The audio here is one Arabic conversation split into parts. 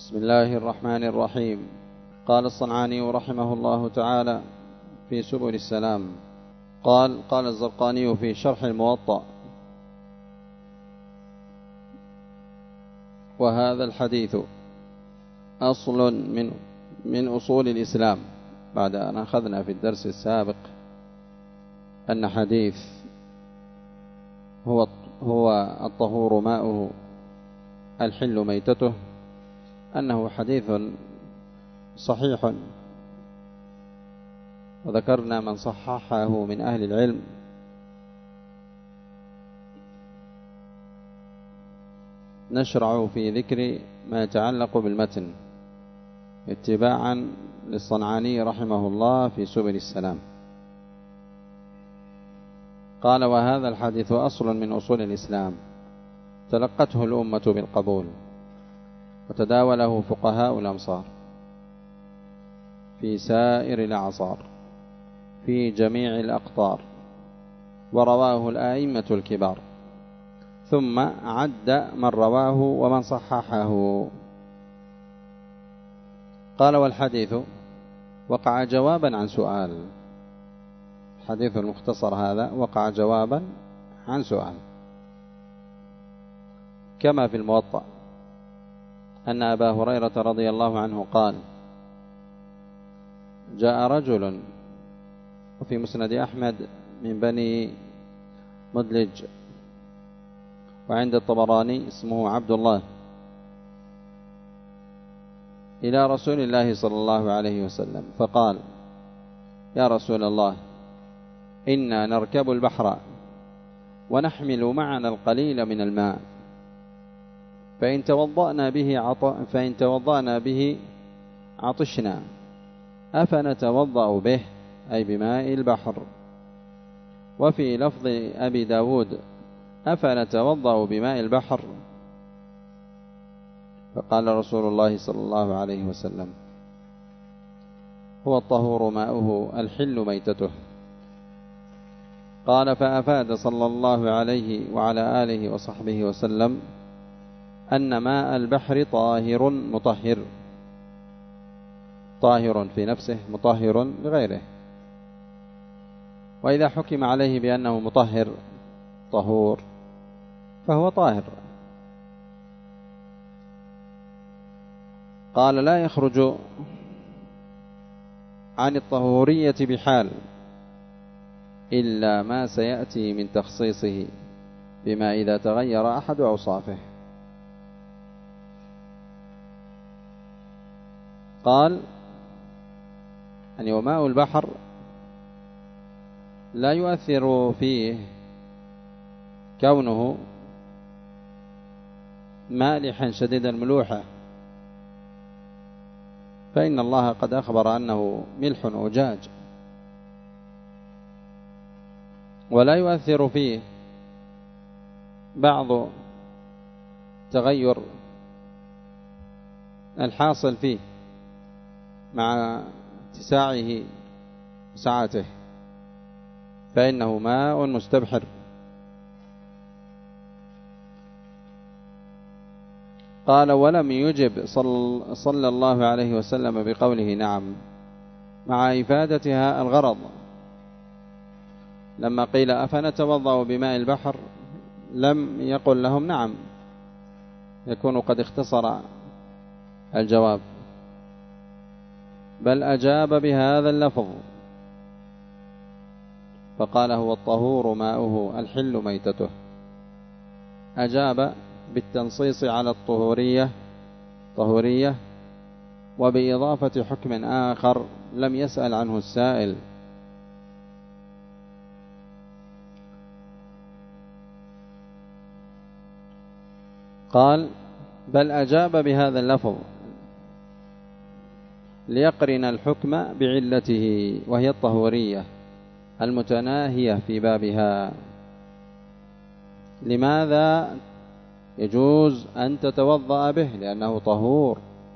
بسم الله الرحمن الرحيم. قال الصنعاني رحمه الله تعالى في سبل السلام قال الزرقاني في شرح الموطأ: وهذا الحديث أصل من أصول الإسلام، بعد أن أخذنا في الدرس السابق أن حديث هو الطهور ماؤه الحل ميتته، أنه حديث صحيح، وذكرنا من صححه من أهل العلم. نشرع في ذكر ما يتعلق بالمتن اتباعا للصنعاني رحمه الله في سبل السلام. قال: وهذا الحديث أصل من أصول الإسلام، تلقته الأمة بالقبول، وتداوله فقهاء الأمصار في سائر الأعصار في جميع الأقطار، ورواه الآئمة الكبار، ثم عد من رواه ومن صححه. قال: والحديث وقع جوابا عن سؤال. الحديث المختصر هذا وقع جوابا عن سؤال، كما في الموطأ أن أبا هريرة رضي الله عنه قال: جاء رجل، وفي مسند أحمد من بني مدلج، وعند الطبراني اسمه عبد الله، إلى رسول الله صلى الله عليه وسلم فقال: يا رسول الله، إنا نركب البحر ونحمل معنا القليل من الماء، فإن توضأنا به عطشنا، أفنتوضأ به، أي بماء البحر؟ وفي لفظ أبي داود: أفنتوضأ بماء البحر؟ فقال رسول الله صلى الله عليه وسلم: هو الطهور ماؤه الحل ميتته. قال: فأفاد صلى الله عليه وعلى آله وصحبه وسلم أن ماء البحر طاهر مطهر، طاهر في نفسه مطهر لغيره، وإذا حكم عليه بأنه مطهر طهور فهو طاهر. قال: لا يخرج عن الطهورية بحال إلا ما سيأتي من تخصيصه بما إذا تغير أحد أوصافه. قال: يعني وماء البحر لا يؤثر فيه كونه مالحا شديد الملوحة، فإن الله قد أخبر أنه ملح أجاج، ولا يؤثر فيه بعض تغير الحاصل فيه مع اتساعه وسعته، فإنه ماء مستبحر. قال: ولم يجب صلى الله عليه وسلم بقوله نعم، مع إفادتها الغرض. لما قيل: أفنتوضأ بماء البحر، لم يقل لهم نعم، يكون قد اختصر الجواب، بل أجاب بهذا اللفظ فقال: هو الطهور ماؤه الحل ميتته. أجاب بالتنصيص على طهورية، وبإضافة حكم آخر لم يسأل عنه السائل. قال: بل أجاب بهذا اللفظ ليقرن الحكم بعلته، وهي الطهورية المتناهية في بابها. لماذا يجوز أن تتوضأ به؟ لأنه طهور.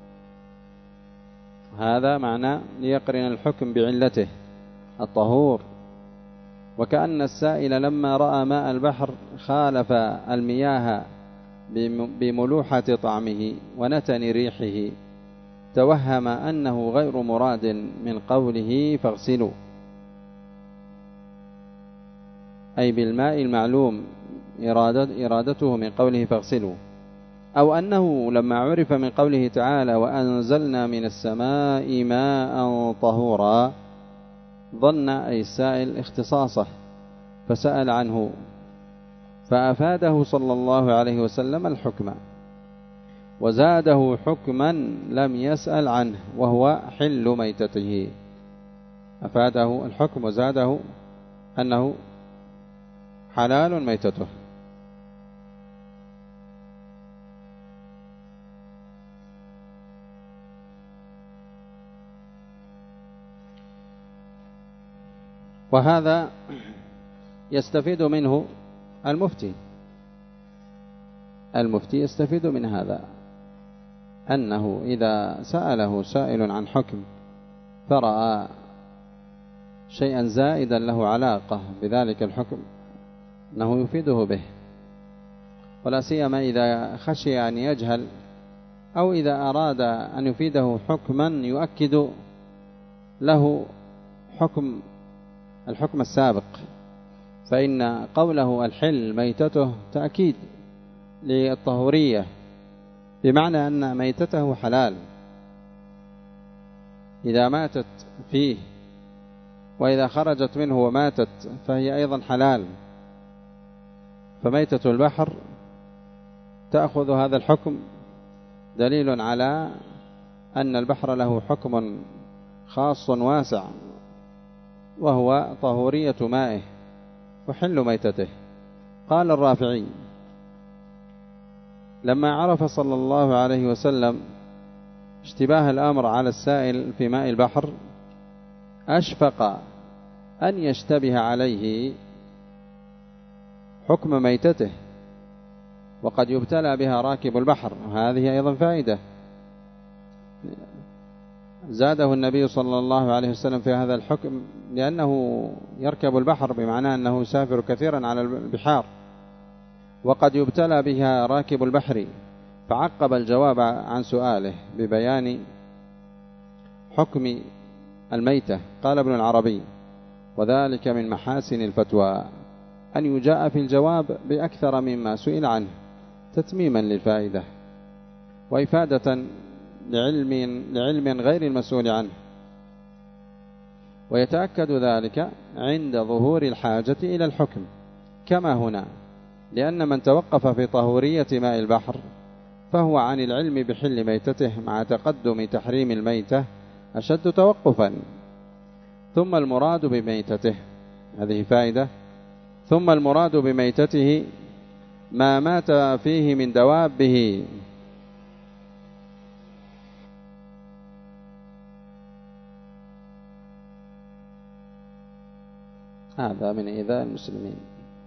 هذا معنى ليقرن الحكم بعلته الطهور. وكأن السائل لما رأى ماء البحر خالف المياه بملوحة طعمه ونتن ريحه توهم أنه غير مراد من قوله فاغسلوا، أي بالماء المعلوم إرادته من قوله فاغسلوا، أو أنه لما عرف من قوله تعالى وأنزلنا من السماء ماء طهورا ظن أي السائل اختصاصه فسأل عنه فأفاده صلى الله عليه وسلم الحكم وزاده حكما لم يسأل عنه وهو حل ميتته. أفاده الحكم وزاده أنه حلال ميتته. وهذا يستفيد منه المفتي يستفيد من هذا أنه إذا سأله سائل عن حكم فرأى شيئا زائدا له علاقة بذلك الحكم أنه يفيده به، ولا سيما إذا خشي أن يجهل أو إذا أراد أن يفيده حكما يؤكد له الحكم السابق، فإن قوله الحل ميتته تأكيد للطهورية بمعنى أن ميتته حلال إذا ماتت فيه، وإذا خرجت منه وماتت فهي أيضا حلال. فميتة البحر تأخذ هذا الحكم دليل على أن البحر له حكم خاص واسع وهو طهورية مائه وحل ميتته. قال الرافعي لما عرف صلى الله عليه وسلم اشتباه الأمر على السائل في ماء البحر أشفق أن يشتبه عليه حكم ميتته وقد يبتلى بها راكب البحر، وهذه أيضا فائدة زاده النبي صلى الله عليه وسلم في هذا الحكم لأنه يركب البحر بمعنى أنه يسافر كثيرا على البحار، وقد يبتلى بها راكب البحر، فعقب الجواب عن سؤاله ببيان حكم الميتة. قال ابن العربي وذلك من محاسن الفتوى أن يجاء في الجواب بأكثر مما سئل عنه تتميما للفائدة وإفادة لعلم غير المسؤول عنه، ويتأكد ذلك عند ظهور الحاجة إلى الحكم كما هنا، لأن من توقف في طهورية ماء البحر فهو عن العلم بحل ميتته مع تقدم تحريم الميتة أشد توقفا. ثم المراد بميتته، هذه فائدة، ثم المراد بميتته ما مات فيه من دوابه، هذا من إيذاء المسلمين.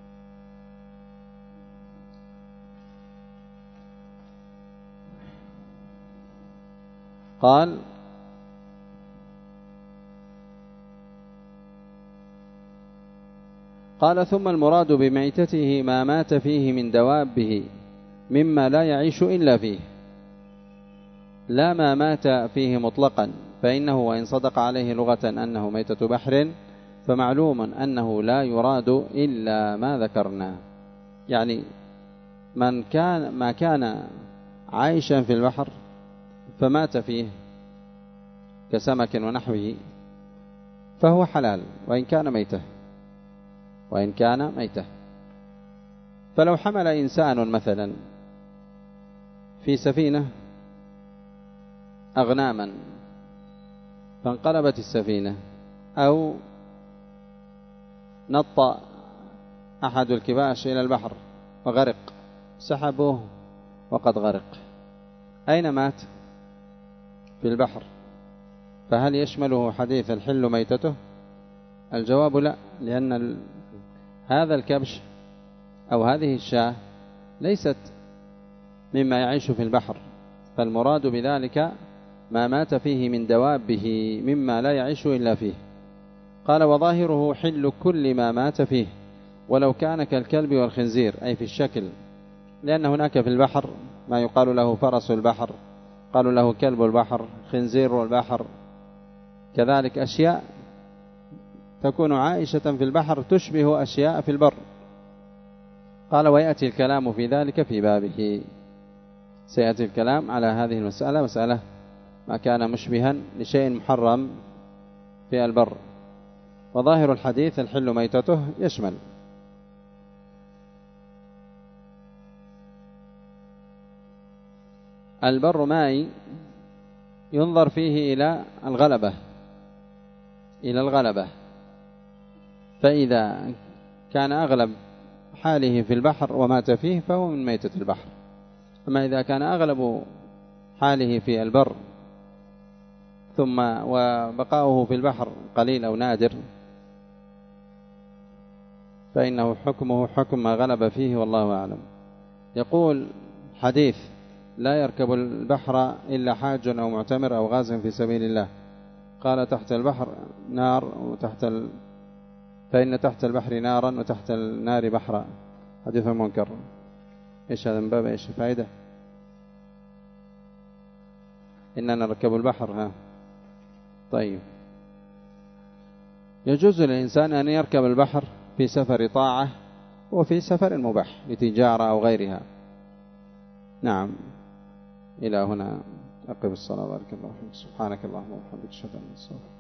قال ثم المراد بميتته ما مات فيه من دوابه مما لا يعيش إلا فيه، لا ما مات فيه مطلقا، فإنه وإن صدق عليه لغة أنه ميتة بحر فمعلوم أنه لا يراد إلا ما ذكرنا، يعني ما كان عايشا في البحر فمات فيه كسمك ونحوه فهو حلال وإن كان ميته. فلو حمل إنسان مثلا في سفينة أغناما فانقلبت السفينة، أو نط أحد الكباش إلى البحر وغرق، سحبوه وقد غرق، أين مات؟ في البحر، فهل يشمله حديث الحل ميتته؟ الجواب لا، لأن هذا الكبش أو هذه الشاة ليست مما يعيش في البحر، فالمراد بذلك ما مات فيه من دوابه مما لا يعيش إلا فيه. قال وظاهره حل كل ما مات فيه ولو كان كالكلب والخنزير، أي في الشكل لأن هناك في البحر ما يقال له فرس البحر، قالوا له كلب البحر، خنزير البحر، كذلك أشياء تكون عائشة في البحر تشبه أشياء في البر. قال ويأتي الكلام في ذلك في بابه، سيأتي الكلام على هذه المسألة، مسألة ما كان مشبها لشيء محرم في البر. وظاهر الحديث الحل ميتته يشمل. البر مائي ينظر فيه إلى الغلبة، فإذا كان أغلب حاله في البحر ومات فيه فهو من ميتة البحر. أما إذا كان أغلب حاله في البر ثم وبقاؤه في البحر قليل أو نادر فإنه حكمه حكم ما غلب فيه، والله أعلم. يقول حديث لا يركب البحر إلا حاج أو معتمر أو غاز في سبيل الله، قال تحت البحر نار فإن تحت البحر نارا وتحت النار بحرا، حديث منكر. إيش هذا من باب إيش فائدة؟ إننا نركب البحر. ها طيب، يجوز للإنسان أن يركب البحر في سفر طاعة وفي سفر مباح لتجارة أو غيرها. نعم. إلى هنا أقم الصلاة. بارك الله فيك. سبحانك اللهم وبحمدك أشهد أن لا إله إلا أنت.